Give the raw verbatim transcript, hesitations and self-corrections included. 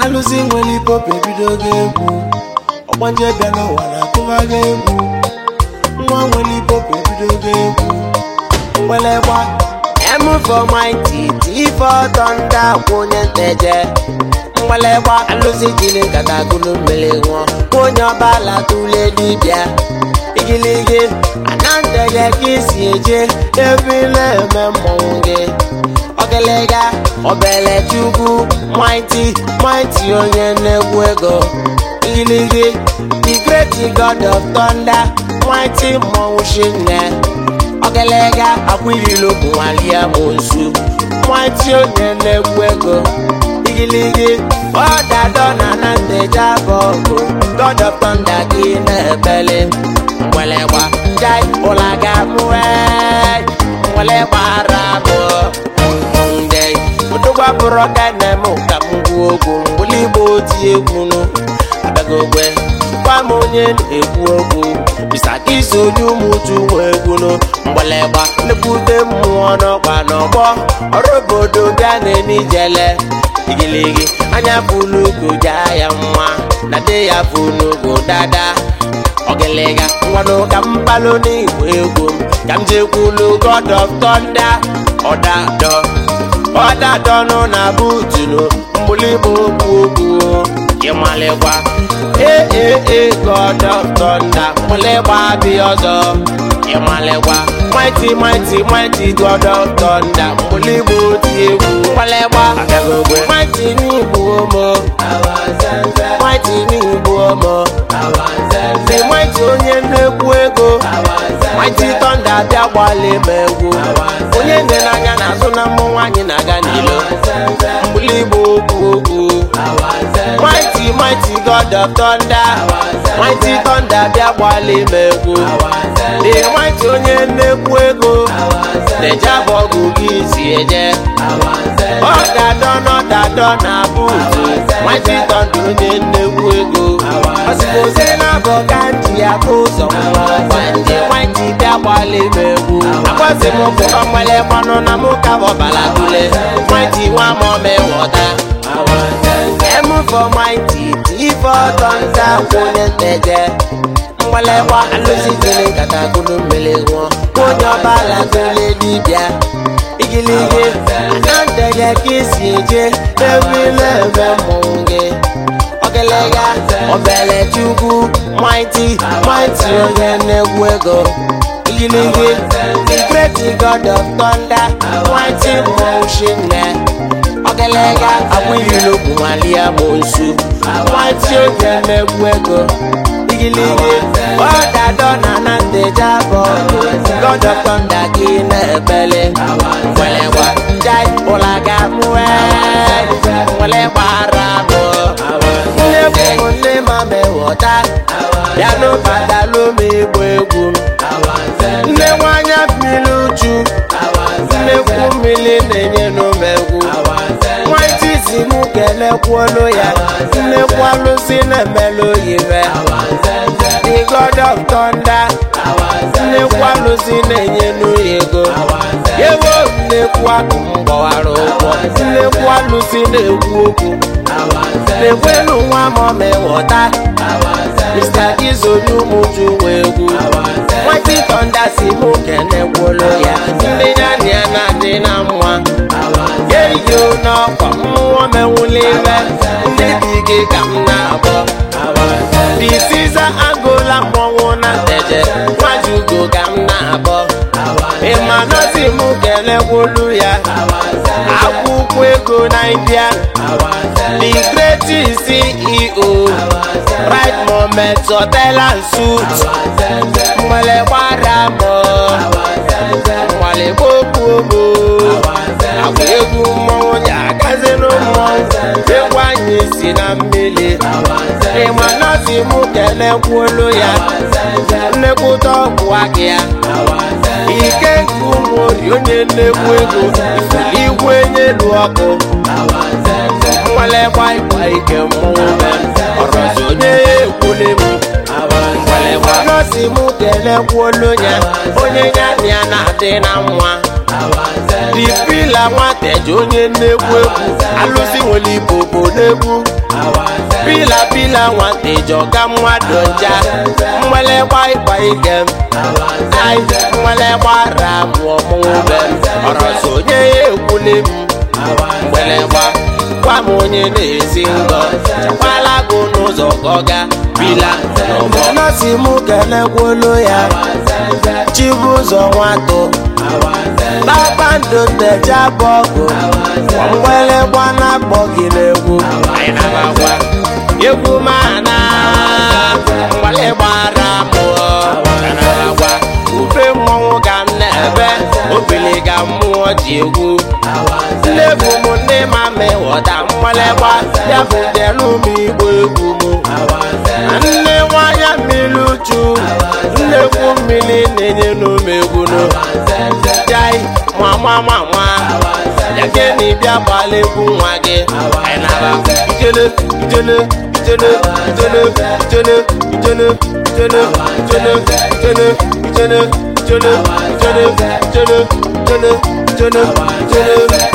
alụzi nwere pop ebido ga-egwu ọgbanje bịa n'ụwa na-atụba ga-egwu nwa nwere pop ebido ga-egwu nwere gba M for mighty, T for thunder, kwonye nteje nwere gba alụzi jiri nkata gụlụ mmiri nwa kwonye ọbala tụle dibịa igiligi ananteje ka isi eje ebile eme mmọnwụ gị ogelega obele chukwu mighty mighty onye na-egwu ego igiligi the great god of thunder mighty mmọnwụ shinne ogelega akwililo kwalia monsu mighty onye na-egwu ego igiligi ọdadọ na nteja bụ god of thunder gị na-ebele mwelegba jai ụlaga mwe mwelegba arabụ nde ụtụgwa bụrụ kene mụ ka m gwu okwu mgbuli igbo oti egwu nụ adagogwe gwa m onye na-ekwu okwu bisa ka isi onye ụmụuchu nwe egwu nụ mwelegba nnekwute mmụọ n'ọkwa n'ọgbọ ọrụ obodo bịa na-enijele igiligi anya fulugo ja ya nwa na de ya fulugo dada ogelega nwano ka mpalo n'igwe egwu ka m jekwulu god of thunder ọdadọ ọdadọ nọ na butunu mgbuligbo okwu okwu ịmalịkwa ee ee god of thunder mgbuligba bi ọzọ ịmalịkwa mighty mighty mighty god of thunder mgbuligbo ti egwu mgbalegba agagogwe mighty n'igbu omo mighty n'igbu omo the mighty onye na-ekwu ego mighty thunder bịa gbali ma egwu onye nne n'anya na-azụ na mmụ nwaanyị na-aga n'ilo mgbuligbo okwu okwu mighty mighty god of thunder mighty thunder bịa gbali ma egwu the mighty onye na-ekwu ego na-eje ọgụ gị si eje ọdadọ n'ọdadọ na buutu mighty thunder onye na-ekwu ego ọsịgozi na-abọ ka nji ya ka ụzọ ndị mighty bịa gbali ma egwu akwasị m bụ ọmwele kwanụ na mụ ka ọbala tule mighty nwa ma ọmewọta M for mighty, T for thunder, kwonye nteje mwelegba alụzi jiri nkata gụlụ mmiri nwa kwonye ọbala tụle dibịa igiligi ananteje ka isi eje ebile ebe mmọnwụ gị ogelega obele chukwu mighty mighty onye na-egwu ego igiligi the great god of thunder mighty mmọnwụ shinne ogelega akwililo kwalia monsu mighty onye na-egwu ego igiligi ọdadọ na na nteja bụ god of thunder gị na-ebele mwelegba jai ụlaga mwe mwelegba arabụ nne bụ nne ma mewọta ya n'ụbadalụ m igbo egwu nne nwanya mmiri uchu nnekwu mmiri na-enye n'omegwu mighty si mụ kelekwuolu ya nnekwu alụsị na-emelu oyibe the god of thunder nnekwu alụsị na-enye n'uyi ego yewo nnekwu akụ mgbọwara ụgwọ nnekwu alụsị na-ekwu okwu na-ekwelu nwa ma ọ mewọta mister Izonye ụmụuchu nwe egwu mighty thunder si mụ kelekwuolu ya ndị nyana ya na-adị na mma yeyo n'ọkwa mmụọ menwuli ibe ndị dị gị ka m na-abọ the Caesar agụla mmọnwụ na nteje nwajugo ka m na-abọ ịmanọzi mụ kelekwulu ya akwụkwọ ego na India the great C E O right moment hotel and suit mwele gbara mọ mwale gbogbo agwa egwu mmọnwụ ya agazi n'ụmụnwụ egwu anyị si na mmiri ịmanọzi mụ kelekwulu ya nnekwuta ọgwụ aka ya ike nke ụmụ ori onye nnekwu ego ifuli igwe nyelu ọkụ mwelegba ịkwa ike mmọnwụ me ọrọzi onye ekwule m mwelegba si mụ kelekwuolu ya onye ya na ya na-adị na nwa dipila nwateji onye na-egwu egwu alụsị nwere ibobo n'egwu pila pila nwateji ọga mmadụ nja mwele gba ịgba ike mwele gbara mụọ mụbe ọrọsọ onye ya ekwule m mwele gba gwa m onye na-esi ngọ chakwala gụ n'ụzọ gọga pila nọsi mụ kelekwuolu ya Chibụzọ nwatụ kpakpando ntecha bọgụ mwele gba na-akpọ gị n'egwu egwu mana mwele gbara mụọ ube mmọnwụ ga m na-ebe obili ga mmụọ ji egwu nnebu m ndị ma mewọda mwele gba ya bụ delu m igbo egwu m nne nwanya mmiri uchu nnekwu mmiri na-enye n'omegwu jai mama mama ya geni bịa gbala egwu nwa gị ijele ijele ijele ijele ijele ijele ijele ijele ijele ijele ijele ijele ijele ijele ijele ijele